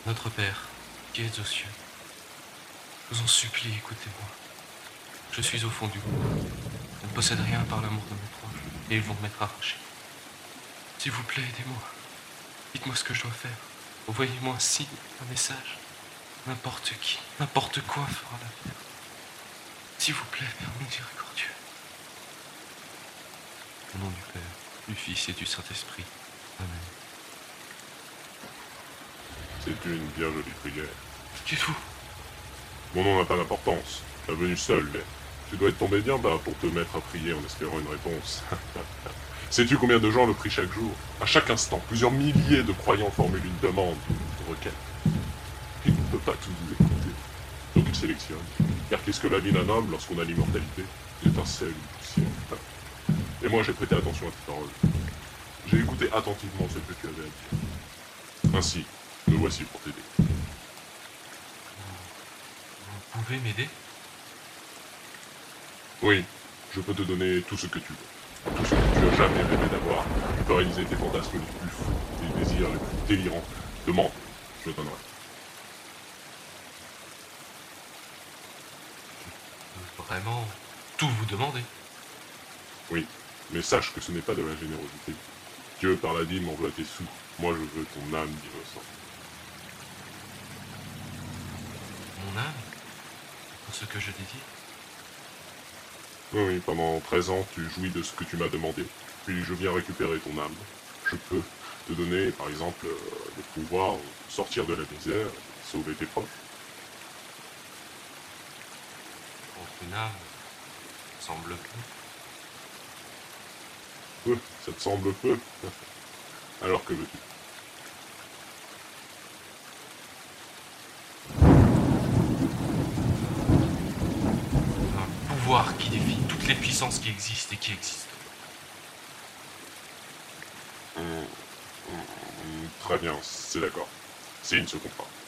Notre Père, qui es aux cieux, je vous en supplie, écoutez-moi. Je suis au fond du gouffre. Je ne possède rien par l'amour de mes proches, et ils vont m'être arrachés. S'il vous plaît, aidez-moi. Dites-moi ce que je dois faire. Envoyez-moi un signe, un message. N'importe qui, n'importe quoi fera l'affaire. S'il vous plaît, Père miséricordieux. Au nom du Père, du Fils et du Saint-Esprit. Amen. C'est une bien jolie prière. Qui êtes-vous? Mon nom n'a pas d'importance. La venue seule l'est. Tu dois être tombé bien bas pour te mettre à prier en espérant une réponse. Sais-tu combien de gens le prient chaque jour? À chaque instant, plusieurs milliers de croyants formulent une demande, une requête. Il ne peut pas tous vous écouter. Donc il sélectionne. Car qu'est-ce que la vie d'un homme lorsqu'on a l'immortalité? L'étincelle, une poussière. Et moi j'ai prêté attention à tes paroles. J'ai écouté attentivement ce que tu avais à dire. Ainsi, me voici pour t'aider. Vous pouvez m'aider? Oui, je peux te donner tout ce que tu veux. Tout ce que tu as jamais rêvé d'avoir. Tu peux réaliser tes fantasmes les plus fous, tes désirs les plus délirants. Demande, je donnerai. Je peux vraiment tout vous demander. Oui, mais sache que ce n'est pas de la générosité. Dieu, par la dîme, envoie tes sous. Moi, je veux ton âme d'innocent. Mon âme? Pour ce que je t'ai dit? Oui, oui, pendant 13 ans, tu jouis de ce que tu m'as demandé. Puis je viens récupérer ton âme. Je peux te donner, par exemple, le pouvoir de sortir de la misère et sauver tes proches. Contre une âme, semble peu. Ça te semble peu? Alors que veux-tu? Un pouvoir qui défie toutes les puissances qui existent et qui existent. Très bien, c'est d'accord. Signe ce contrat.